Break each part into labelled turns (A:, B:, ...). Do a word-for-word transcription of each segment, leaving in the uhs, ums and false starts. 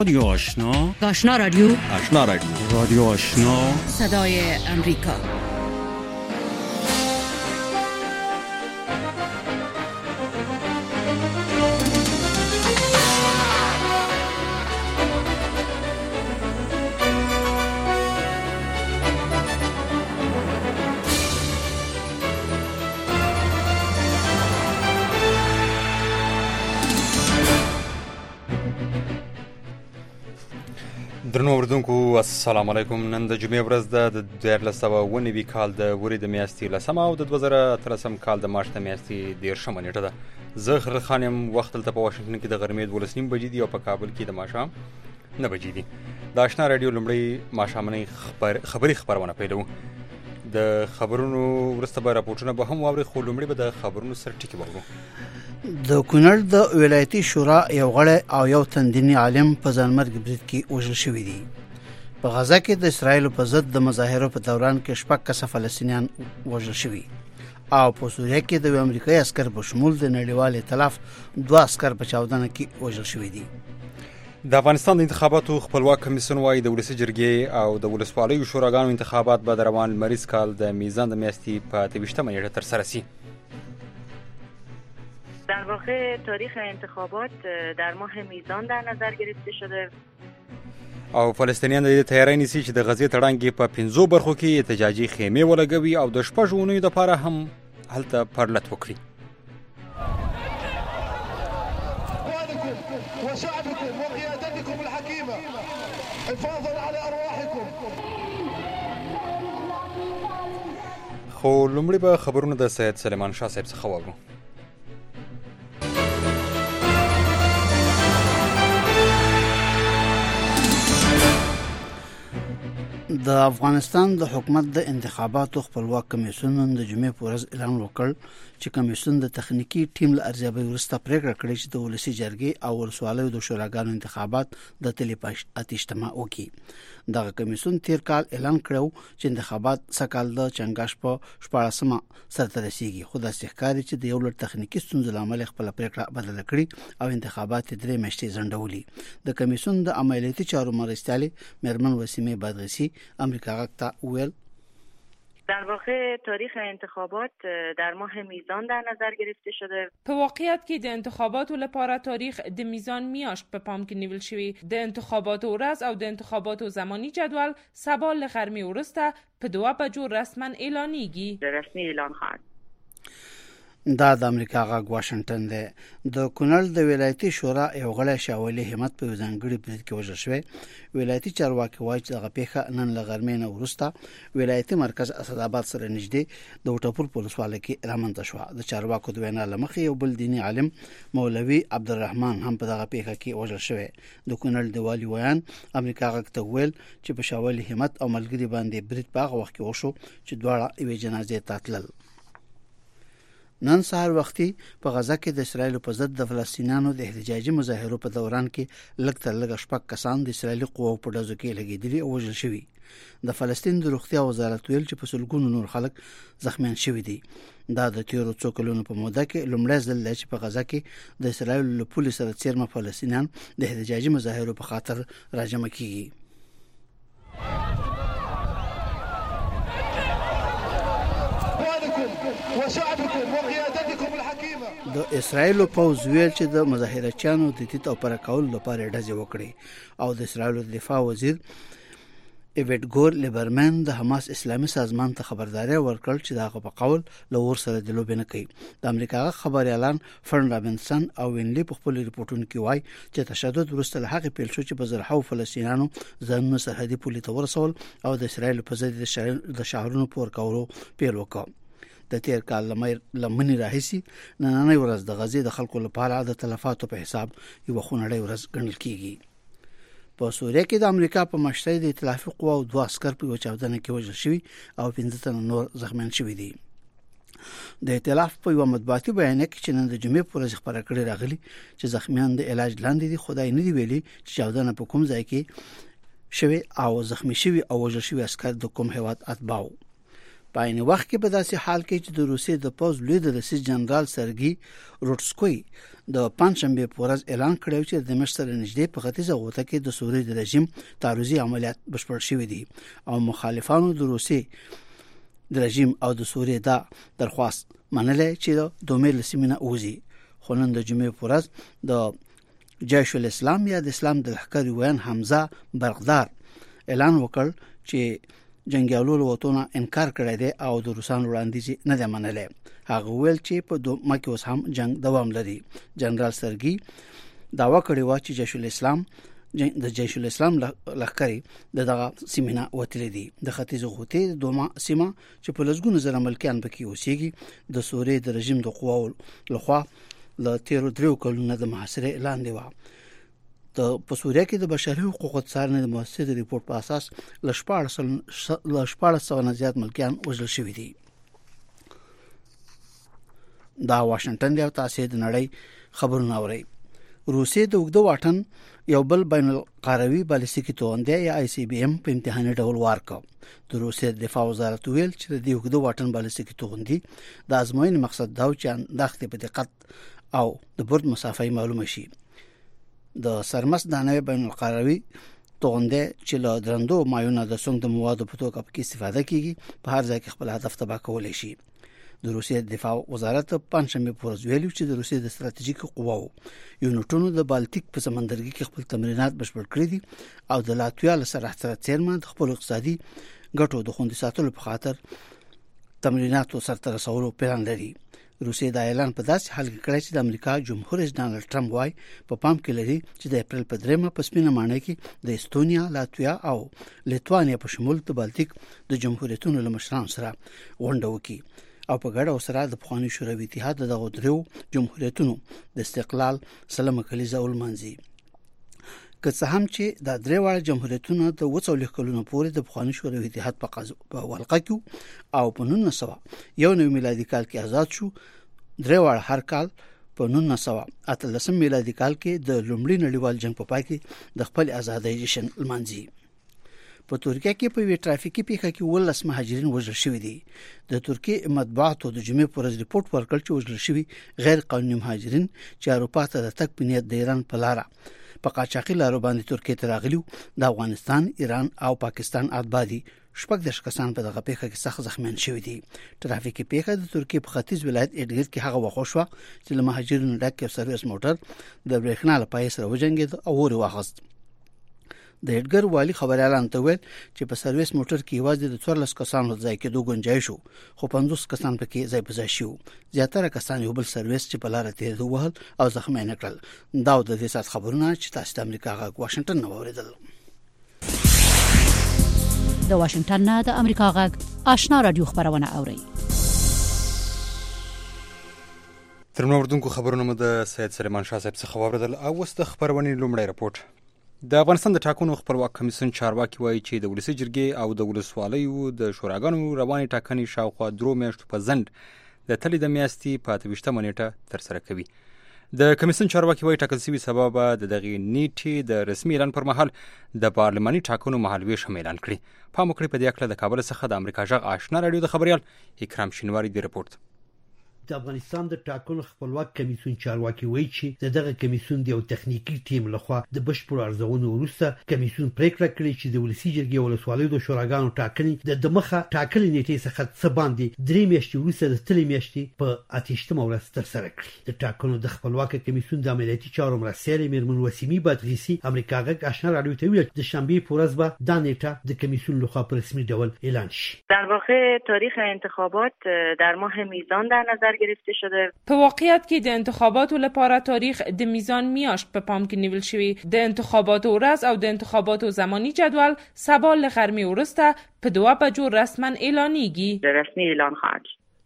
A: رادیو آشنا
B: آشنا رادیو
C: آشنا رادیو
A: رادیو آشنا
B: صدای امریکا.
C: درنو اوردونکو السلام علیکم. نن د جمعې ورځ ده د دیارلس سوه اوه نوي کال د ورې د میاشتې لسمه او د دوه زره اتلسم کال د مارچ د میاشتې دېرشمه نیټه ده. زه خالد خان یم. وخت دلته په واشنګټن کې د غرمې دولس نیم بجې دي او په کابل کې د ماښام نه بجې دي. د آشنا راډیو لومړی ماښامنۍ خبر خبري خپرونه پیلوو. د خبرونو وروسته به راپورټونه به هم واورئ، خو لومړی به د خبرونو سر ټکي واورو.
D: د کونړ د ولایتي شورا یو غړی او یو تندینی عالم په ځانمرګ برید کې وژل شوي دي. په غزه کې د اسرایل په ضد د مظاهرو په دوران کې شپږ کسه فلسطینیان وژل شوي او په سوریه کې د امریکایي عسکر په شمول د نړیوال ائتلاف دوه عسکر په چاودنه کې وژل شوي دي.
C: د افغانستان د انتخاباتو خپلواک کمیسیون وايي د ولسي جرګې او د ولسوالیو شوراګانو انتخابات به د روان لمریز کال د میزان د میاشتې په اته ویشتمه نیټه ترسره شي.
E: در واقع تاریخ انتخابات در ماه میزان در نظر گرفته شده
C: او فلسطینیان د دې تیاری نیسي چې د غزې تړانګې په پنځو برخو کې احتجاجي خیمې ولګوي او د شپږو اونیو دپاره هم هلته پرلت وکړي.
F: وشعبكم وقيادتكم الحكيمة حفاظا على أرواحكم.
C: خو لومړی به خبرونه د سید سلیمان شاه صاحب څخه واورو.
D: د افغانستان د حکومت د انتخاباتو خپلواک کمیسیون د جمعې په ورځ اعلان وکړ چې کمیسیون د تخنیکی ټیم له ارزیابۍ وروسته پریکړه کړې چې د ولسي جرګې او ولسوالیو د شوراګانو انتخابات د تلې په اته ویشتمه وکړي. دغه کمیسیون تیر کال اعلان کړو چې انتخابات سکهال د چنګاش په شپاړسمه سرته رسیږي، خو داسې ښکاري چې د یو لړ تخنیکی ستونزو له امله خپله پریکړه بدله کړې او انتخابات درې میاشتې ځنډولي. د کمیسیون د عملیاتي چارو مرستیالې میرمن وسیمه بادغیسی امریکا غږ ته وویل
E: در واقع تاریخ انتخابات در ماه میزان در نظر گرفته شده.
G: په واقعیت کې د انتخاباتو لپاره تاریخ د میزان میاشت په پام کې نیول شوی. د انتخاباتو ورځ او د انتخاباتو زمانی جدول سبا له غرمې وروسته په دوه بجو رسما اعلانیږي.
E: رسمي اعلان خواهد.
D: دا د امریکا غږ واشنگټن دی. د کونړ د ولایتي شورا یو غړی شاولي همت په ځانګړي برید کې وژل شوی. ولایتي چارواکي وایي چې دغه پیښه نن له غرمې نه وروسته ولایتي مرکز اسداباد سره نږدې د وټپور په ولسوالۍ کې رامنځته شوه. د چارواکو د وینا له مخې یو بل دیني عالم مولوي عبدالرحمن هم په دغه پیښه کې وژل شوی. د کونړ د والي ویان امریکا غږ ته ویل چې په شاولي همت او ملګري باندې برید په هغه وخت کې وشو چې دواړه یوې جنازې ته تلل. نن سهار وختي په غزه کې د اسرایل په ضد د فلسطینیانو د احتجاجي مظاهرو په دوران کې لږ تر لږه شپږ کسان د اسرایلي قواو په ډزو کې لګېدلي او وژل شوي. د فلسطین د روغتیا وزارت ویل چې په سلګونو نور خلک زخمیان شوي دي. دا د تیرو څو کلونو په موده کې لومړی ځل دی چې په غزه کې د اسرایل له پولې سره څیرمه فلسطینیان د احتجاجي مظاهرو په خاطر راجمع کیږي.
F: وشعبكم وقيادتكم الحكيمة.
D: د اسرایل پوځ ویل چې د مظاهرچیانو د تیت او پر کول لپاره ډزې وکړي او د اسرایل د دفاع وزیر ایویټ ګور لیبرمن د حماس اسلامي سازمان ته خبرداري ورکړ چې دغه په قول له ور سره د لوبې نه کوي. د امریکا خبري اعلان فرن رابنسن او وینلی په خپل ریپورتونو کې وایي چې تشدد وروسته له هغه پیل شو چې په زرهاو فلسطینیانو ځانونه سرحدي پولې ته ورسول او د اسرایل په ضد د شهرونو پور کولو پیل وکړ. د تیر کال لمنې راهیسي نننۍ ورځ د غزې د خلکو لپاره د تلفاتو په حساب یو خونړۍ ورځ ګڼل کیږي. په سوریه کې د امریکا په مشرۍ د ائتلافي قواو دوه عسکر په چاودنه کې وژل شوي او پنځه تنه نور زخمیان شوي دي. د ائتلاف په یو مطبوعاتي بیان کې چې نن د جمعې په ورځ خبره کړې راغلي چې زخمیان د علاج لاندې دي، خدای نه دی ویلي چې چاودنه په کوم ځای کې شوي او زخمی شوي او وژل شوي عسکر د کوم هیواد اتباع. په عین وخت کې په داسې حال کې چې د روسیې د پوز لوی د رئیس جنرال سرګي روټسکوي د پنځشنبه په ورځ اعلان کړی چې د دمشق سره نږدې په ختیځه غوطه کې د سوریې د رژیم تعرضي عملیات بشپړ شوي دي او مخالفانو د روسیې د رژیم او د سوریې دا درخواست منلې چې د دومې لسمینه اوزي خو نن د جمعې په ورځ د جیش الاسلام یا د اسلام د لښکر ویان حمزه برغدار اعلان وکړ چې جنگیالو له وطنه انکار کړی دی او د روسانو وړاندیز نه دی منلی. هغه ویل چې په دوه کې اوس هم جنگ دوام لري. جنرال سرګي داوا کړی و چې جیش الاسلام د جیش الاسلام لښکر د دغه سیمه وتلی دي د ختیځ غوطې دوه سیمه چې په لږګونو زره ملکیان پکې اوسېږي د سوریې د رژیم د قواو لخوا له تیرو دریو کلونو د محاصرې اعلان دی. د په سوریه کې د بشري حقوقو څارنې د مؤسسې ریپورت په اساس ل شپاړس سوه نه زیات ملکیان وژل شوي دي. دا واشنگټن دی او تاسو د نړۍ خبرونه اورئ. روسیې د اوږده واټن یو بل بین القاروي بالستیکي توغندی یا آی سی بي ام په امتحاني ډول وارکو. د روسیې دفاع وزارت ویل چې د اوږده واټن بالستیکي توغندي د ازموینې مقصد دا و چې انداختې په دقت او د برد مسافه معلومه شي. د سرمست دانوي بین القاروي توغندی چې له درندو مایونه د سونګ د موادو په توګه پکې استفاده کیږي په هر ځای کې خپل هدف تباه کولای شي. د روسیې دفاع وزارت پنځشنبه په ورځ ویلي چې د روسیې د ستراتیژیکو قواو یونټونو د بالټیک په سمندرګي کې خپل تمرینات بشپړ کړي دي او د لاتویا له سرحد چیرمن د خپل اقتصادي ګټو د خوندي ساتلو په خاطر تمریناتو سرته رسولو پلان لري. روسیې دا اعلان په داسې حال کې کړی چې د امریکا جمهور رئیس ډانلډ ټرمپ وايي په پام کې لري چې د اپریل په دریمه په سپینه ماڼۍ کې د استونیا، لاتویا او لیتوانیا په شمول د بالټیک د جمهوریتونو له مشرانو سره غونډه وکړي او په ګډه سره د پخواني شوروي اتحاد دغه دریو جمهوریتونو د استقلال سلمه کلیزه ولمانځي. که څه هم چې د درې واړه جمهوریتونو د وڅولې کلونو پورې د پخواني شوروي اتحاد په قضا په ولقه کې او په نولس سوه یو نوي میلادي کال کې آزاد شو، درې واړه هر کال په نولس سوه اتلسم میلادي کال کې د لومړي نړیوال جنگ په پای کې د خپل ازادۍ جشن لمانځي. په ترکیه کې په وی ټرافیکي پیښه کې ولس مهاجرین وژل شوي دي. د ترکیه مطبوعاتو د جمعې پر ورځ ریپورت ورکړ چې وژل شوي غیر قانوني مهاجرین چې اروپا ته د تګ په نیت د ایران په لار په قاچاقي لارو باندې ترکیه ته راغلي د افغانستان، ایران او پاکستان اتباع دي. شپږ دېرش کسان په دغه پیښه کې سخت زخمیان شوي دي. ټرافیکي پیښه د ترکیه په ختیځ ولایت اډګیر کې هغه وخت وشوه چې له مهاجرینو ډک یو سرویس موټر د برېښنا له پای سره وجنګېد او اور واخیست. د اډګر والی خبريالان ته ویل چې په سرویس موټر کې یوازې د څوارلس کسانو ځای کې دوه گنجایش شو، خو پنځوس کسان پکې ځای په ځای شو. زیاتره کسان یو بل سرویس چې په لار تیر وهل او زخمیان کړل. دا د دې سات خبرونه چې تاسو د امریکا غا واشنگټن نو اوریدل.
B: د واشنگټن نه د امریکا غا آشنا رادیو خبرونه اوري.
C: تر نو وردونکو خبرونه مو د سید سلیمان شاه صاحب څخه واوریدل. او اوس د خبرونې لومړی رپورټ. د افغانستان د ټاکنو خپلواک کمیسیون چارواکي وایي چې د ولسی جرګې او د ولسوالیو د شوراګانو رواني ټاکنې شاوخوا درو میاشتو په ځنډ د تلې د میاشتې په اته ویشتمه نیټه ترسره کوي. د کمیسیون چارواکي وایي ټاکل شوي سبا به د دغې نیټې د رسمي اعلان پر مهال د پارلماني ټاکنو مهالویش هم اعلان کړي. پام وکړئ په دې اړه د کابل څخه د امریکا غږ آشنا رادیو د خبريال اکرام شینواری دی رپورت.
H: د افغانستان د ټاکنو خپلواک کمیسیون چارواکي وایي چې د دغه کمیسیون د یو تخنیکی ټیم لخوا د بشپړ ارزونې وروسته کمیسیون پریکړه کړې چې د ولسی جرګې او ولسوالیو د شوراګانو ټاکنې د دمخه ټاکلې نیټې څخه څه باندې درې میاشتې وروسته د تلې میاشتې په اته ویشتمه ورځ ترسره کړي. د ټاکنو د خپلواک کمیسیون د عملیاتي چارو مرستیال میرمن وسیمي بادغیسي امریکا غږ آشنا رادیو ته ویل د شنبه په ورځ به د نیټه د کمیسیون لخوا په رسمي ډول اعلان شي.
E: در واقع تاریخ انتخابات در ماه میزان در نظر گرفته شده.
G: په واقعیت کې د انتخاباتو لپاره تاریخ د میزان میاشت په پام کې نیول شوی. د انتخاباتو ورځ او د انتخاباتو زمانی جدول سبا له غرمې وروسته په دوه بجو رسما اعلانیږي.
E: رسمي اعلان خواهد.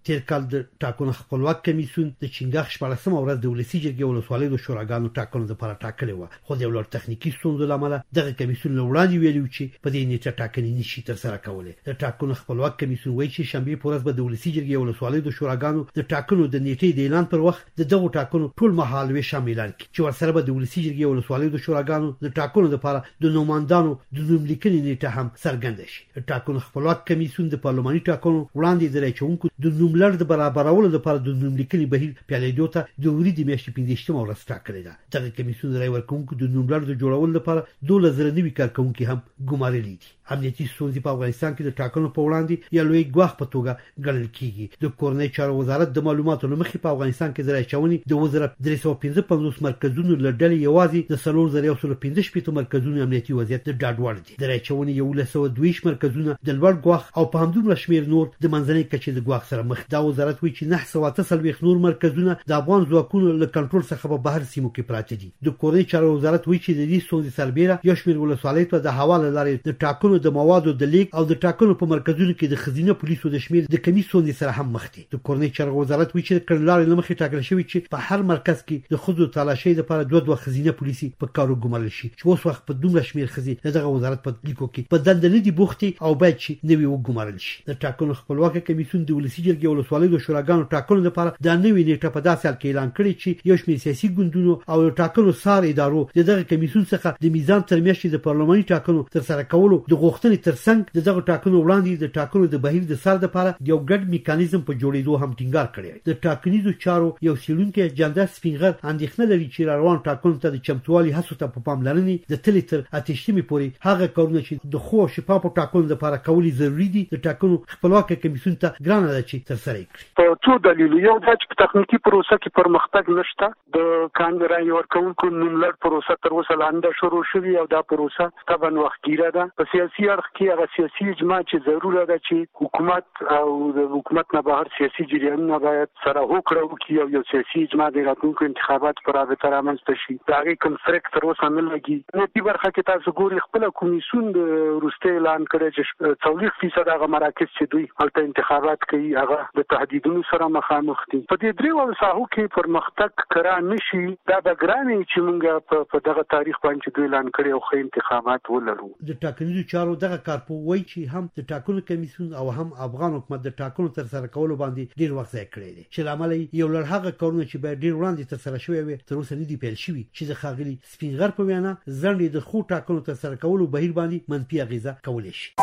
H: تیر کال د ټاکنو خپلواک کمیسیون د چنګاخ شپږمه ورځ د ولسی جرګې ولسوالۍ د شوراګانو ټاکنو لپاره ټاکلې و، خو د ولر تخنیکی ستونزو لامل دغه کمیسیون لوړاندې ویلو چې په دې نیټه ټاکنې نشي تر سره کولای. د ټاکنو خپلواک کمیسیون وایي چې شنبه په ورځ به د ولسی جرګې ولسوالۍ د شوراګانو د ټاکنو د نیټې د اعلان پر وخت د دغه ټاکنو ټول مهال وی شامل کړي چې ورسره به د ولسی جرګې ولسوالۍ د شوراګانو د ټاکنو لپاره د نوماندانو د نوم لیکنې نیټه هم څرګنده شي. ټاکنو خپلواک کمیسیون د پارلماني ټاکنو وړاندې د راچونکو د نوملړ د برابرولو لپاره د نوم لیکنې بهیر پیلېدو ته د ورې د میاشتې پنځه ورځې ټاکلې ده. دغه کمیسیون راي ورکوونکو د نوملړ د جوړولو لپاره دوه زره نوي کارکونکو هم ګمارلي دي. امنیتي ستونزې په افغانستان کې د ټاکنو په وړاندې یو لوی ګواښ په توګه ګڼل کیږي. د کورنۍ چارو وزارت د معلوماتو لمخې په افغانستان کې د راچونې د وزارت درې سوه پنځه پنځوس مرکزونو لړل یوازې د څلور زره یو سل پنځه شپږ مرکزونو امنیتي وضعیت د ډاډوړ دي. د راچونې یو لس سوه دوه ویشت مرکزونه د لوړ ګواښ او په همدومره شمېر نور د منځنۍ کچې د ګواښ سره مخ. دا وزارت وایي چې نهه سوه اته څلوېښت نور مرکزونه د افغان ځواکونو له کنټرول څخه په بهر سیمو کې پراته دي. د کورنۍ چارو وزارت وایي چې د دې ستونزې سربېره یو شمېر ولسوالۍ ته د هوا له لارې د ټاکنو د موادو د لیک او د ټاکنو په مرکزونو کې د خزینه پولیسو د شمېر د کمی ستونزې سره هم مخ دي. د کورنۍ چارو وزارت وایي چې د کړنلارې له مخې ټاکل شوی چې په هر مرکز کې د ښځو تالاشۍ لپاره دوه دوه خزینه پولیسي په کار وګمارل شي چې اوس وخت په دومره شمېر ښځې دغه وزارت په لیکو کې په دنده نه دي بوختې او باید چې نوي وګمارل شي. د ټاکنو خپلواک کمیسیون د ولسی جرګې ولسوالۍ د شوراګانو ټاکنو لپاره د نوې نیټه په داسې حال کې اعلان کړی چې یو شمېر سیاسي ګوندونو او د ټاکنو سار ادارو د دغه کمیسیون څخه د میزان تر میاشتې د پارلماني ټاکنو تر سره کولو د غوښتنې ترڅنګ د دغه ټاکنو وړاندې د ټاکنو د بهیر د سر لپاره یو ګډ میکانیزم په جوړېدو هم ټینګار کړی. د ټاکنیزو چارو یو څېړونکی جاندار سپینغر اندېښنه لري چې روان ټاکنو ته د چمتووالي هڅو ته په پاملرنې د تلې تر اتشتمې پورې هغه کارونه چې د ښو او شفافو ټاکنو لپاره کول ضروري دي د ټاکنو خپلواک کمیسیون ته ګرانه ده چې ترسره یې کړي.
I: په څو دلیلو، یو دا چې په تخنیکي پروسه کې پرمختګ نشته. د کاندید رای ورکوونکو نوملړ پروسه تر اوسه لاندې شروع شوې او دا پروسه طبعا وختګیره ده. په سیاسي اړخ کې هغه سیاسي اجماع چې ضروره ده چې حکومت او د حکومت نه بهر سیاسي جریانونه باید سره هوکړه وکړي او یو سیاسي اجماع د راتلونکو انتخاباتو پر رابطه رامنځته شي. د هغې کنفرکټ تر اوسه نه لګي. نتي برخه کې تاسو ګورئ خپله کمیسیون د وروستي اعلان کړی چې څلوېښت فیصد هغه مراکز چې دوی هلته انتخابات کوي هغه د تهدیدونو سره مخامخ دي. په دې درېواړو ساحو کې پرمختګ کرا نشي. دا به ګران وي چې موږ په دغه تاریخ باندې دوی اعلان کړی او ښه انتخابات ولرو.
H: د ټاکنیزو چارو دغه کارپو وایي چې هم د ټاکنو کمیسیون او هم افغان حکومت د ټاکنو تر سره کولو باندې ډیر وخت ضایع کړی دی چې لامل یو لړ هغه کارونه چې باید ډیر وړاندې تر سره شوی وي تر اوسه نه دي پیل شوي چې د ښاغلي سپینغر په وینا ځنډ د خو ټاکنو تر سره کولو بهیر باندې منفي اغیزه کولی شي.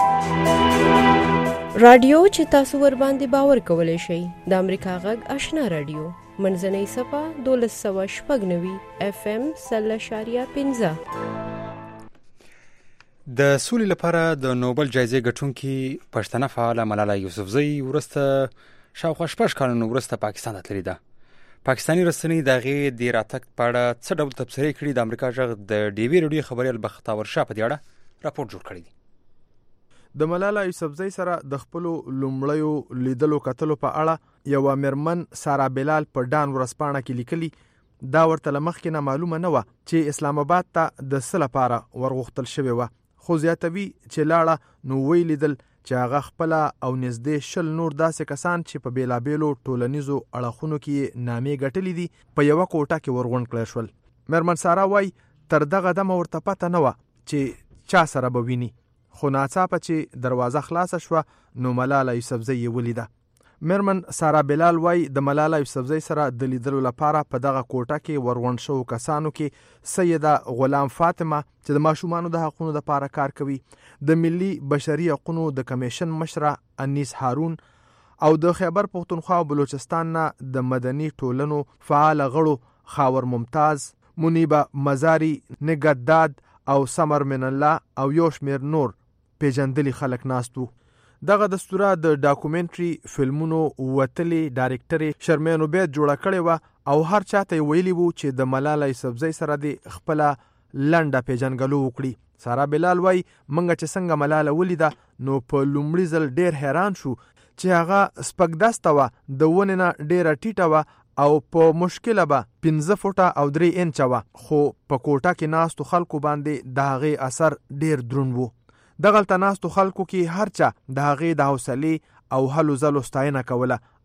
J: رادیو چې تاسو ور باندې باور کولی شئ د امریکا غږ آشنا رادیو منځنۍ صفه دولس سوه شپږ نوي اف ام سل اشاریه پنځه.
C: د سولې لپاره د نوبل جایزې ګټونکي پښتنه فعاله ملاله یوسفزۍ وروسته شاوخوا شپږ کلونو وروسته پاکستان ته تللې ده. پاکستاني رسنۍ د هغې د راتګ په اړه څه ډول تبصرې کړي؟ د امریکا غږ د ډیوي راډیو خبریال بختاور شاه په دې اړه راپور جوړ کړی دی.
K: د ملاله یوسفزۍ سره د خپلو لومړیو لیدلو کتلو په اړه یوه میرمن سارا بلال په ډان ورځپاڼه کې لیکلي دا ورته له مخکې نه معلومه نه وه چې اسلام آباد ته د څه لپاره ورغوښتل شوې وه، خو زیاتوي چې لاړه نو وی لیدل چې هغه خپله او نږدې شل نور داسې کسان چې په بېلابېلو ټولنیزو اړخونو کې نامې ګټلې دي په یوه کوټه کې ورغونډ کړی شول. میرمن سارا وایي تر دغه دمه ورته پته نه وه چې چا سره به ویني، خو ناڅاپه چې دروازه خلاصه شوه نو ملاله یوسفزۍ یې ولیده. میرمن سارا بلال وایي د ملاله یوسفزۍ سره د لیدلو لپاره په دغه کوټه کې ورغونډ شوو کسانو کې سیده غلام فاطمه چې د ماشومانو د حقونو لپاره کار کوي، د ملي بشري حقونو د کمیشن مشره انیس هارون او د خیبر پختونخوا او بلوچستان نه د مدني ټولنو فعال غړو خاور ممتاز، منیبه مزاری، نگداد او سمر من الله او یو شمېر نور پیژندلي خلک ناست وو. دغه دستوره د ډاکومنټري فلمونو وتلې ډایرکټرې شرمین عبید جوړه کړې وه او هر چاته یې ویلي وو چې د ملاله یوسفزۍ سره د خپله لنډه پیژنګلو وکړي. سارا بلال وایي موږ چې څنګه ملاله ولیده نو په لومړي ځل ډېر حیران شو چې هغه سپږدسته وه، د ونې نه ډېره ټیټه وه او په مشکله به پنځه فوټه او درې انچه وه، خو په کوټه کې ناستو خلکو باندې د هغې اثر ډېر دروند وو. دغلته ناستو خلکو کې هر چا د هغې د حوصلې او هلو ځلو ستاینه کوله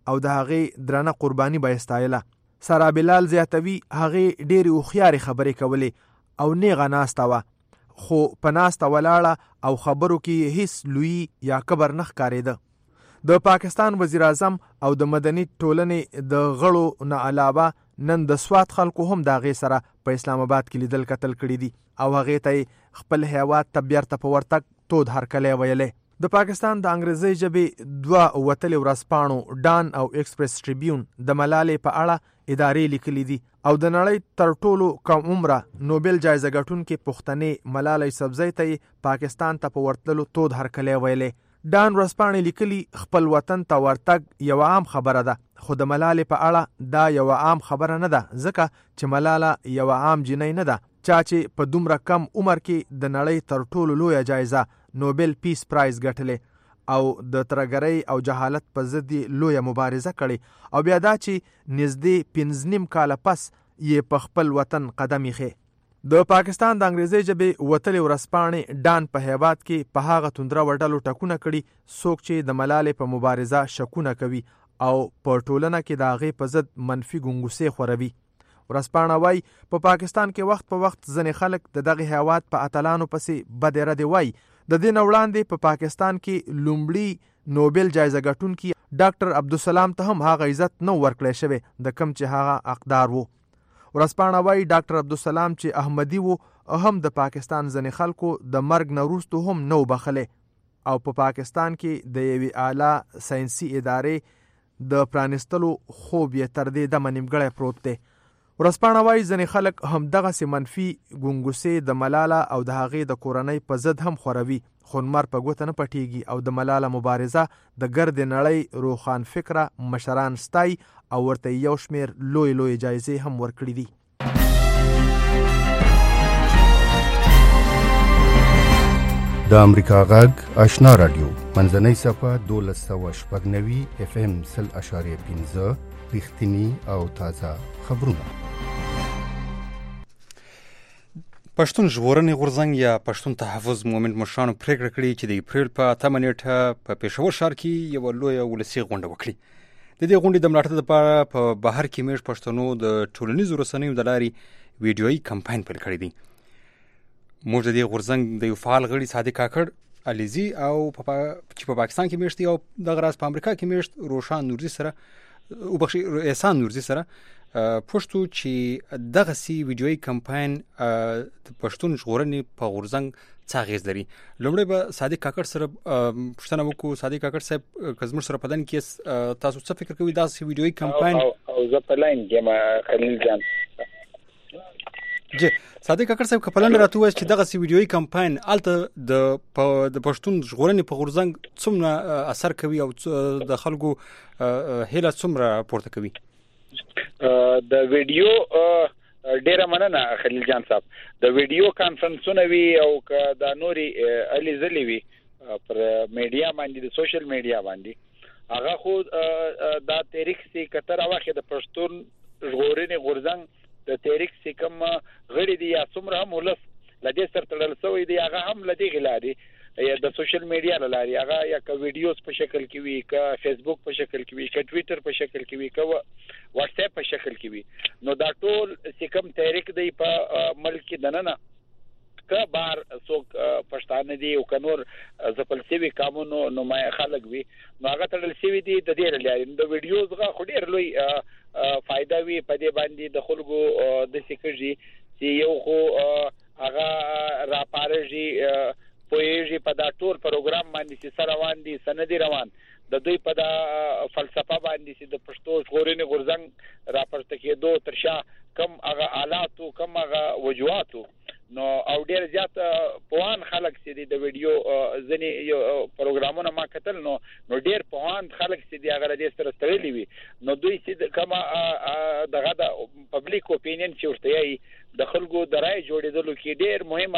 K: او د هغې درنه قرباني به استایله. سارا بلال زیاتوي هغې ډېرې هوښیارې خبرې کولې او نیغه ناسته وه، خو په ناسته ولاړه او خبرو کې هیڅ لوی یا کبر نه ښکارېده. د پاکستان وزیر اعظم او د مدني ټولنې د غړو نه علاوه نن د سوات خلکو هم د هغې سره په اسلام آباد کې لیدل کتل کړي دي او هغې ته یې خپل هیواد ته بیرته په ورتګ تود هرکلی ویلی. د پاکستان د انګریزي ژبې دوه وتلې ورځپاڼو ډان او ایکسپریس ټریبیون د ملالۍ په اړه ادارې لیکلي دي او د نړۍ تر ټولو کم عمره نوبل جایزه ګټونکې پښتنې ملالۍ سبزۍ ته یې پاکستان ته په ورتللو تود هرکلی ویلی. ډان ورځپاڼې لیکلي خپل وطن ته ورتګ یوه عام خبره ده، خو د ملالۍ په اړه دا یوه عام خبره نه ده، ځکه چې ملاله یوه عام جنۍ نه ده چا چې په دومره کم عمر کې د نړۍ تر ټولو لویه جایزه نوبل پیس پرایز ګټلې او د ترهګرۍ او جهالت په ضد یې لویه مبارزه کړې او بیا دا چې نږدې پنځه نیم کاله پس یې په خپل وطن قدم ایښی. د پاکستان د انګریزي ژبې وتلې ورځپاڼې ډان په هیواد کې په هغه توندره ډلو ټکونه کړي څوک چې د ملالۍ په مبارزه شکونه کوي او په ټولنه کې د هغې په ضد منفي ګونګوسې خوروي. ورځپاڼه وایي په پاکستان کې وخت په وخت ځینې خلک د دغه هیواد په اتلانو پسې بدې ردې وایي. د دې نه وړاندې په پاکستان کې لومړي نوبل جایزه ګټونکي ډاکټر عبدالسلام ته هم هغه عزت نه ورکړی شوی د کم چې هغه حقدار وو. ورځپاڼه وایي ډاکټر عبدالسلام چې احمدي وو هم د پاکستان ځینې خلکو د مرګ نه وروستو هم نه وبخلی او په پا پاکستان کې د یوې اعلی ساینسي ادارې د پرانستلو خوب یې تر دې دمه نیمګړی پروت دی. ورځپاڼه وایي ځینې خلک همدغسې منفي ګونګوسې د ملاله او د هغې د کورنۍ په ضد هم خوروي، خو نمر په ګوته نه پټیږي او د ملاله مبارزه د ګردې نړۍ روښان فکره مشران ستایي او ورته یو شمیر لوی لوی جایزې هم ورکړي دي.
L: د امریکا غږ آشنا رادیو منځنۍ صفه دولس سوه شپږ نوي اف ام سل اشاریه پنځه رښتیني او تازه خبرونه.
C: پښتون ژغورنې غورځنګ یا پښتون تحفظ مومنټ مشرانو پرېکړه کړې چې د اپریل په اتمه نیټه په پېښور ښار کې یوه لویه ولسي غونډه وکړي. د دې غونډې د ملاتړ لپاره په بهر کې موږ پښتنو د ټولنیزو رسنیو د لارې ویډیویي کمپاین پیل کړی دی. موږ د دې غورځنګ د یو فعال غړي صادق کاکړ علیزي او چې په پاکستان کې میشت او دغه راز په امریکا کې میشت روشان نورزي سره او بخشي احسان نورزي سره پښتو چې دغه سي ویډیویي کمپاین د پښتون ژغورنې په غورځنګ څه اغېز لري. لومړی به صادق کاکړ سره پوښتنه وکړو. صادق کاکړ صاحب که زموږ سره په دن کې تاسو څه فکر کوئ داسې ویډیویي کمپاین؟
M: او زه په لاین کې ما خلیل جان
C: جی صادق کاکړ صاحب که په لنډه راته ووایاست چې دغسې ویډیویي کمپاین هلته د پښتون ژغورنې په غورځنګ څومره اثر کوي او د خلکو هیله څومره پورته کوي؟
M: د ویډیو ډیره مننه خلیل جان صاحب. د ویډیو کانفرنسونه وی او که د نوري علي زلی وی پر میډیا باندې د سوشل میډیا باندې هغه خو دا تاریخ سي کتر واخه د پښتون ژغورنې غورځنګ د تاریخ سي کوم غړي دي یا څومره هم ولس لدې سره تړل شوی دی هغه هم لدې غلاري یا د سوشل میډیا لاري هغه یا ک ویډیوز په شکل کې وي ک فیسبوک په شکل کې وي ک ټوئیټر په شکل کې وي ک واتس اپ په شکل کې وي نو دا ټول سکم تحریک دی په ملک دننه ک بار څوک پښتانه دي او کنور زپل سیوی قانونو نو ما خلک وي نو هغه تړل سیوی دي د دې لاري د ویډیوز غا خو ډیر لوی فائدہ وي په دې باندې د خلکو د سکرجی چې یو خو هغه را پارجی پوهیږي په دا ټول پروګرام باندې چې سره روان دي سندې روان د دوی په دا فلسفه باندې چې د پښتو ژغورنې غورځنګ راپورته کېدو تر شا کم هغه آلاتو کم هغه وجوهاتو نو او ډېر زیات پوهان خلک چې د ویډیو ځینې پروګرامونه ما کتل نو نو ډېر پوهان خلک چې د هغه دې سره تړلي وي نو دوی چې کومه دغه د پبلیک اوپینین چې ورته یې د خلکو د رای جوړېدلو کې ډېر مهمه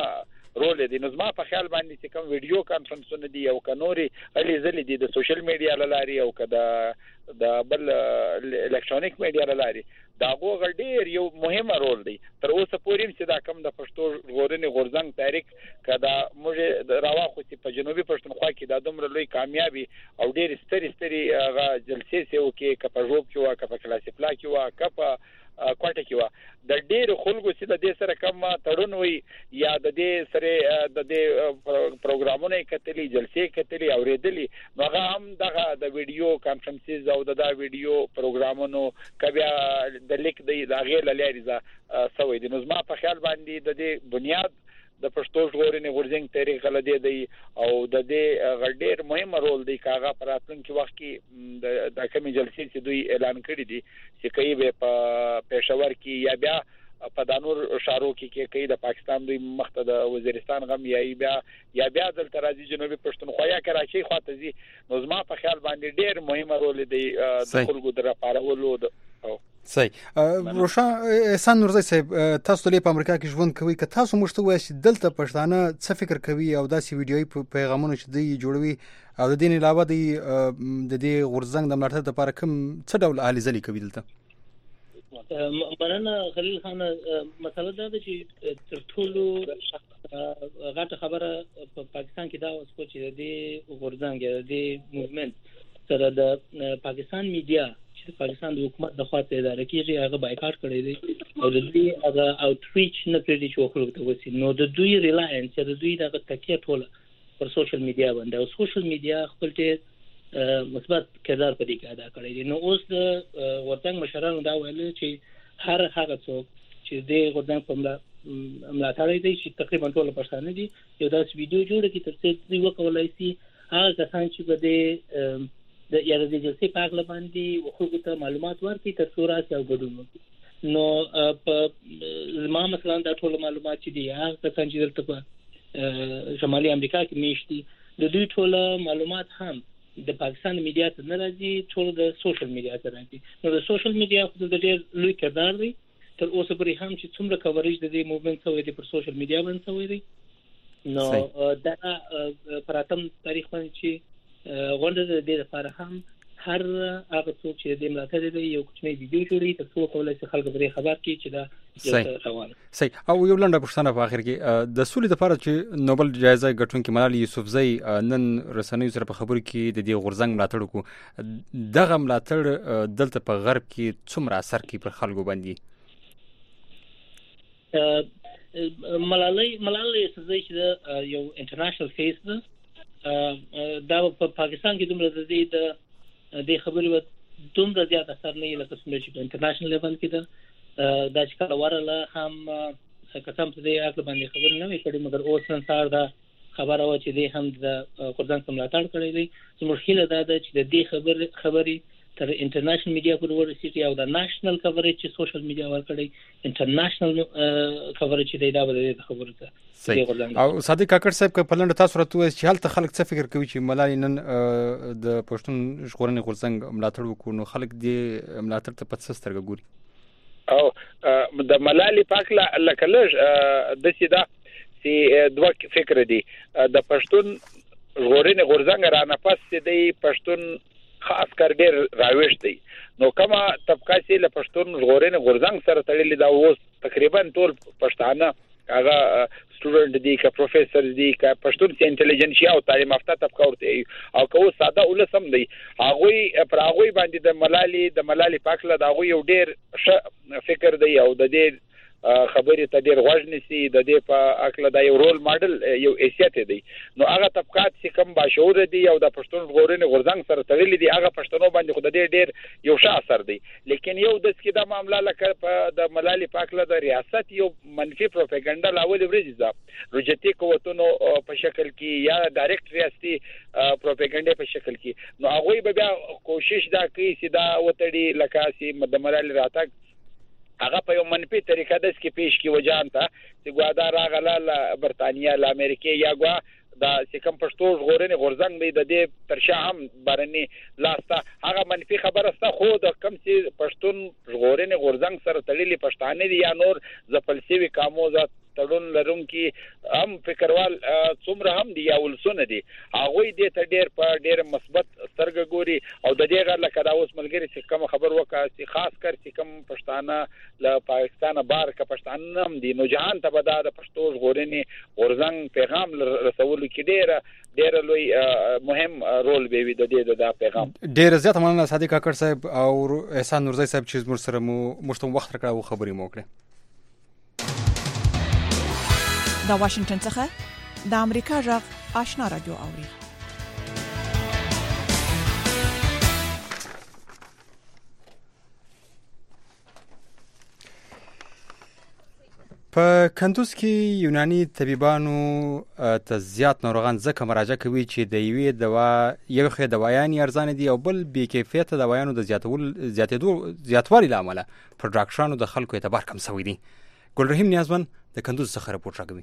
M: رول دی. نو زما په خیال باندې چې کوم ویډیو کانفرنسونه دي او کنوري علي زلي دي د سوشل میډیا لاري او کدا د بل الکترونیک میډیا لاري دا غوړ ډیر یو مهمه رول دی. تر اوسه پورې چې دا کم د پښتو ژغورنې غورځنګ تحریک کدا موږ راواخو چې په جنوبي پښتونخوا کې دا دومره لوی کامیابی او ډیر ستري ستري هغه جلسې سیو کې کپژوب کې وا کپ کلاسیپلا کې وا کپ کوټه کې وا د ډیر خلکو چې د دې سره کم تړون وي یا د دې سره د دې پروګرامونه کتلي جلسې کتلي اوریدلي نو هغه هم دغه د ویډیو کانفرنسز او د دا ویډیو پروګرامونو کبیا د لیک د غیر لاري ځا سوي دي. نو زما په خیال باندې د دې بنیاد د پښتو ژغورنې غورځنګ تاریخ غلدي دی او د دې غډیر مهمه رول دی کاغه پراتونکو وخت کې د کمی جلسې چې دوی اعلان کړی دي چې کوي به په پېښور کې یا بیا په دانور شارو کې کې کوي د پاکستان دوی مخته د وزیرستان غم یا بیا یا بیا د ترازی جنوبي پښتونخوا یا کراچي خواته زی. نو زما په خیال باندې ډیر مهمه رول دی د خلکو د راپارولو او
C: صحیح. روشا احسان نورزی صاحب تاسو ته په امریکا کې ژوند کوي که تاسو مشته وایي چې دلته پښتانه څه فکر کوي او داسې ویډیوي پیغامونه چې دوی جوړوي او د دې علاوه د دې غورځنګ د ملاتړ لپاره کوم څه ډول هلې ځلې کوي دلته؟
N: مننه خلیل خان. مسله دا ده چې تر ټولو غټه خبره په پاکستان کې دا اوس کو چې د غورځنګ د دې موومېنټ سره د پاکستان میډیا چې پاکستان د حکومت د خواته اداره کیږي هغه بایکاټ کړی دی او د دې هغه اوټریچ نه کړی چې خلکو ته وسی. نو د دوی ریلاینس د دوی د تکیه ټوله پر سوشل میډیا باندې او سوشل میډیا خپل ته مثبت کردار په دې کې ادا کړی دی. نو اوس د ورځنګ مشرانو دا ویل چې هر هغه څوک چې د غورځنګ په ملاتړ دی چې تقریبا ټول پښتانه دي یو داس ویډیو جوړ کړي تر څو دوی وکولای شي هغه کسان چې په دې د یاد د جلسې په اړه باندې خلکو ته معلومات ورکړي تر څو راځي او ګډون وکړي. نو په زما مثلا دا ټول معلومات چې دي هغه کسان چې دلته په شمالي امریکا کې میشتي د دوی ټول معلومات هم د پاکستان میډیا ته نه راځي ټول د سوشل میډیا ته راځي. نو د سوشل میډیا خو د ډېر لوی کردار دی تر اوسه پورې هم چې څومره کوریج د دې موومېنټ سوی دی پر سوشل میډیا باندې سوی دی. نو دا پراتم تاریخ باندې چې غونډه د دې لپاره هم هر هغه څوک چې د ملاتړ دی یو کوچنی ویډیو جوړي تر څو کولای شي خلک پرې خبر کړي چې دا یو روان.
C: صحیح. او یو لنډه پوښتنه په اخر کې د سولې لپاره چې نوبل جایزه ګټونکي ملالۍ یوسفزۍ نن رسنیو سره په خبرو کې د دې غورځنګ ملاتړ وکړو دغه ملاتړ دلته په غرب کې څومره اثر کوي پر خلکو باندې؟
N: ملالۍ ملالۍ یوسفزۍ چې یو انټرنیشنل فیس ده دا په پاکستان کې دومره د دې د د خبرې دومره زیات اثر نه لکه څنګه چې په انټرنیشنل لیول کې ده. دا چې کله ورله هم کسان په دې اړه باندې خبرې نه کړي مګر اوس نن سهار دا خبره و چې دې هم د غورځنګ ملاتړ کړی دی. زموږ هیله دا ده چې د دې خبرې خبرې تر انټرنیشنل میډیا پورې ورسیږي او د نېشنل کوریج چې سوشل میډیا ورکړي انټرنیشنل کوریج دی دا به د خبرو ته.
C: او صادق کاکړ صاحب که په لنډه تاسو راته وایي چې هلته خلک څه فکر کوي چې ملالۍ نن د پښتون ژغورنې غورځنګ ملاتړ وکړو نو خلک دې ملاتړ ته په څه سترګه ګوري؟
M: او د ملالۍ پاک لکه لږ داسې ده چې دوه فکر دي. د پښتون ژغورنې غورځنګ رانه پس چې دی پښتون خاص کر ډېر راويش دی. نو کومه طبقه چې له پښتون ژغورنې غورځنګ سره تړلې دا اوس تقریبا ټول پښتانه هغه سټوډنټ دي که پروفیسور دي که پښتون چې انټيليجنسیا او تعلیم یافته طبقه ورته او که ساده ولسم دی هغه پر هغه باندې د ملالي د ملالي پاکله دا هغه یو ډېر فکر دی او د دې خبرې ته ډېر غوږ نسی د دې په اکله دا یو رول ماډل یو حیثیت دی. نو هغه طبقات چې کم باشعور دي او د پښتون ژغورنې غورځنګ سره تړلي دي هغه پښتنو باندې خو د دې ډېر یو ښه اثر دی. لیکن یو د څه دا معاملې لکه په د ملالي پاکله د ریاست یو منفي پروپاګاندا لاول ورځي ده روجتي قوتونو په شکل کې یا ډایرکټ ریاستي پروپاګاندا په شکل کې. نو هغه به بیا کوشش دا کوي چې دا وتړي لکه چې د ملالي راتګ هغه په یو منفي طریقه د سکه پیش کی وجان ته چې ګوادا راغله برتانیا ل امریکا یا ګوا دا چې کوم پښتو ژغورنې غورځنګ دی د دې ترشا هم برني لاسته هغه منفي خبره ستا خو د کم چې پښتون ژغورنې غورځنګ سره تړلي پښتانه دي یا نور زپلسوي کاموزه تړون لرونکي هم فکروال څومره هم دي یا ولسونه دي هغه دې ته ډېر په ډېر مثبت سترګه ګوري او د دې غږ لکه دا اوس ملګری چې کوم خبر وکړي چې خاص کر چې کوم پښتانه له پاکستان بار کا پښتانه هم دي نو جهان ته به دا د پښتو ژغورنې غورځنګ پیغام رسولو کې ډېر ډېر لوی مهم رول به وي د دې د پیغام.
C: ډېر زیات مننه صادق کاکړ صاحب او احسان نورزی صاحب چې موږ سره مو مشتم وخت راکړو او خبرې مو وکړه.
O: د واشنگټن څخه د امریکا غږ آشنا رادیو اوري.
C: په کندوز کې یوناني طبيبانو ته زیات ناروغان ځکه مراجعه کوي چې د یوې دوا یو خې دوايانې ارزانه دي او بل بې کیفیته دوايانو د زیاتول زیاتېدو زیاتوالي لامل پر ډاکټرانو د خلکو اعتبار کم شوی دی. ګلرحیم نیازمن د کندوز څخه راپور راغوي.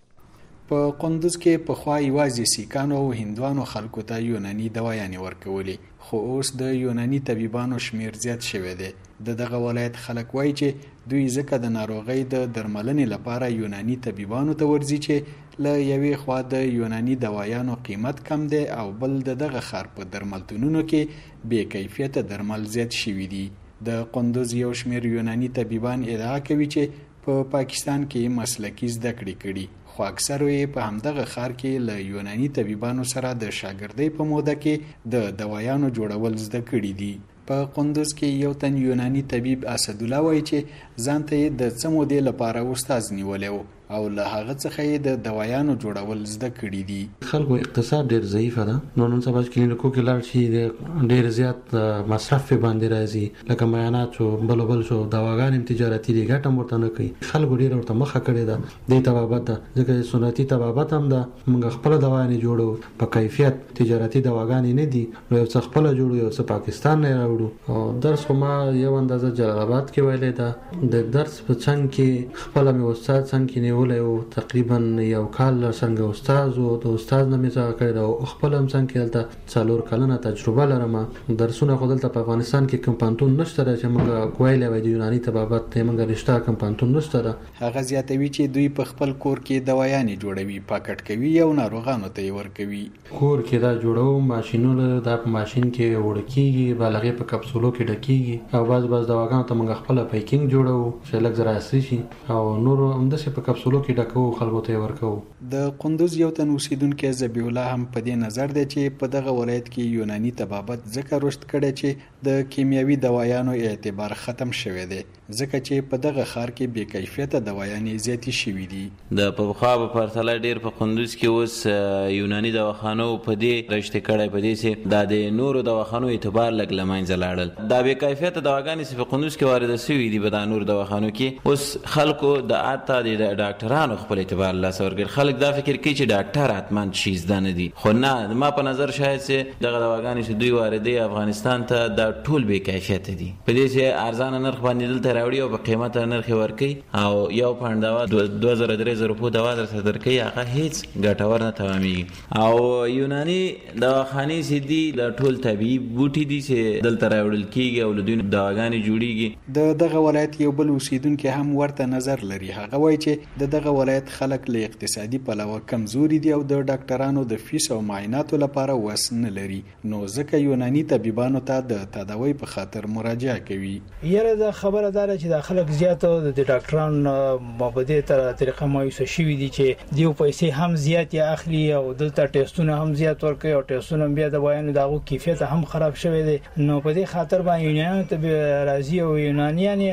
P: په کندوز کې په خوا یوازې سیکانو او هندوانو خلکو ته یوناني دوايانې ورکولې خو اوس د یوناني طبيبانو شمیر زیات شوی دی. د دغه ولایت خلک وایي چې دوی ځکه د ناروغۍ د درملنې لپاره یوناني طبيبانو ته ورځي چې له یوې خوا د یوناني دوايانو قیمت کم دی او بل د دغه ښار په درملتونونو کې بې کیفیته درمل زیات شوي دي. د کندوز یو شمیر یوناني طبيبان ادعا کوي چې په پاکستان کې مسلکي زده کړې کړي خو اکثر یې په همدغه ښار کې له یوناني طبيبانو سره د شاګردۍ په موده کې د دوايانو جوړول زده کړي دي. په کندوز کې یو تن یوناني طبيب اسد الله وایي چې ځان ته د څه مودې لپاره استاد نیولې و او له هغه څخه یې د دوايانو جوړول زده کړي دي.
Q: خلکو اقتصاد ډیر ضعیف ده نو نن سبا کلینیکو کې لاړ شي ډیر زیات مصرف باندې راځي لکه معاینات او بل بل شو دواګان تجارتي دي ګټه مرته نه کوي. خلکو ډیر ورته مخه کړی ده د تبابت ده ځکه سنتي تبابت هم ده موږ خپل دوايانې جوړو په کیفیت تجارتي دواګان نه دي نو یو څه خپل جوړو یو څه پاکستان نه راوړو او درس ما یو اندازه جلال آباد کې ویلې ده د درس په څنګ کې خپل مې استاد څنګه کې نیولې او تقریبا یو کال څنګه استاد او د استاد نه مې څنګه کړی او خپل هم څنګه کېلته څلور کلنه تجربه لرم درسونه خو دلته په افغانستان کې کم پانتون نشته چې موږ کویلې وای د یوناني طبابت ته موږ رښتا کم پانتون نشته.
P: هغه زیاتوي چې دوی په خپل کور کې دوايانې جوړوي پاکټ کوي او ناروغانو ته ورکوي.
Q: کور کې دا جوړو ماشينونه دا په ماشين کې وړکیږي بالغه په کپسولو کې ډکیږي او باز باز دواګانو ته موږ خپل پیکینګ جوړو چې لږ زرا اصلي شي او نور هم د په کپسولو کې ډکو خلکو ته ورکو.
P: د قندوز یو تن اوسیدونکو زبی الله هم په دې نظر دی چې په دغه ولایت کې یوناني طبابت ځکه رشد کړي چې د کیمیاوي دوايانو اعتبار ختم شوی دی ځکه چې په دغه ښار کې بې کیفیته دوايانې زیاتې شوي دي.
R: د په خوا په پرتله ډیر په قندوز کې اوس یوناني دواخانو په دې رشد کړي په دې چې د نورو دواخانو اعتبار لګ لمنځه لاړل. دا بې کیفیته دواګانې چې په قندوز کې وارد شوي دي په نورو دواخانو کې اوس خلکو د اته د ډاکټرانو خپل اعتبار لا سورګر خلک دا فکر کوي چې ډاکټر اتمن چیز دانه دي خو نه ما په نظر شاید چې دغه دواګانې چې دوی واردې افغانستان ته د ټول بې کیفیت دي په دې چې ارزانه نرخ باندې دلته راوړي او په قیمت نرخ ورکړي او یو پاند دوا دوه زره درې زره په دوا درته درکې هغه هیڅ ګټور نه تمامي او یوناني دواخانې چې دي د ټول طبيب بوټي دي چې دلته راوړل کیږي او لدون دواګانې جوړیږي.
P: د دغه ولایت یو بل اوسیدونکو هم ورته نظر لري. هغه وایي چې د دغه ولایت خلک له اقتصادي پلوه کمزوري دي او د ډاکټرانو د فیس او معایناتو لپاره وس نه لري نو ځکه یوناني طبيبانو ته د تداوی په خاطر مراجعه کوي.
S: یره د خبره دار چې د خلک زیات د ډاکټرانو مبادله تر طریقه مایوس شوی دي چې دیو پیسې هم زیات یا اخلي او دلته ټیسټونه هم زیات ورکوي او ټیسټونه بیا د بیان دغه کیفیت هم خراب شوی دی نو په دې خاطر باندې یوناني ته راځي او یونانیان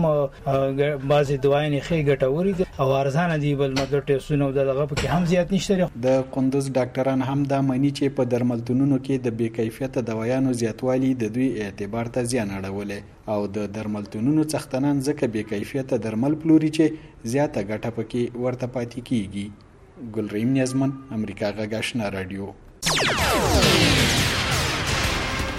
S: هم بعضی دوايانې خې ګټوري دي او ارزانه دي بل مدد ټیسټونه دغه په کې هم زیات نشته.
P: د قندوز ډاکټران هم دا مانی چې په درملتونونو کې د بې کیفیته دوايانو زیاتوالی د دوی اعتبار ته زیان اړولې او د درملتونونو څښتنان ځکه بې کیفیته درمل پلوري چې زیاته ګټه پکې ورته پاتې کیږي. ګلرحیم نیازمن امریکا غږ آشنا رادیو.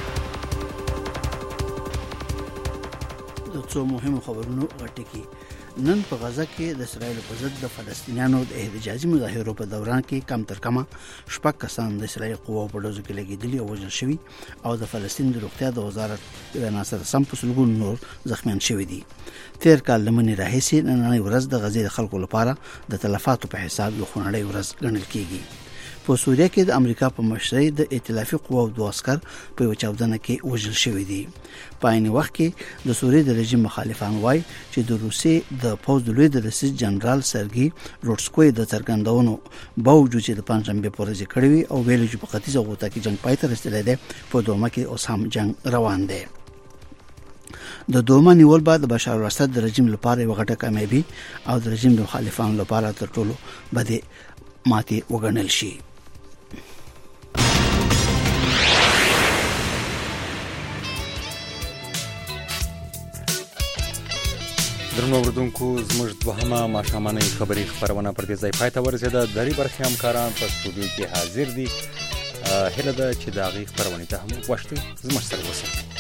D: د څو مهمو خبرونو غټکی نن په غزه کې د اسرایل په ضد د فلسطینیانو د احتجاجي مظاهرو په دوران کې کم تر کمه شپږ کسان د اسرایل قوو په ډزو کې لګیدلي او وژل شوي او د فلسطین د روغتیا د وزارت وینا سره سم په سلګونو نور زخمیان شوي دي. تیر کال لمنې راهیسې نننۍ ورځ د غزې د خلکو لپاره د تلفاتو په حساب یو خونړی ورځ ګڼل کیږي. په سوریه کې د امریکا په مشرۍ د ائتلافي قواو دوه عسكر په یو چاودنه کې وژل شوي دي. په عین وخت کې د سوریې د رژیم مخالفان وایي چې د روسیې د پوځ د لوی د رئیس جنرال سرګي روټسکوی د څرګندونو باوجود چې د پنځمبه پر ورځ کړی وي او ویل چې په ختیځه غوطه کې جنگ پای ته رسیدلی دی، په دومه کې اوس هم جنگ روان دی. د دومه نیول بعد د بشار الاسد د رژیم لپاره یو غټه کامیابي او د رژیم د مخالفانو لپاره تر ټولو بده ماتي وګڼل شي.
C: درنو اوردونکو، زموږ دوهمه ماښامنۍ خبري خپرونه پر دې ځای پای ته ورسېده. درې برخې همکاران په سټوډیو کې حاضر دي. هیله ده چې د هغې خپرونې ته هم وخت زموږ سره اوسئ.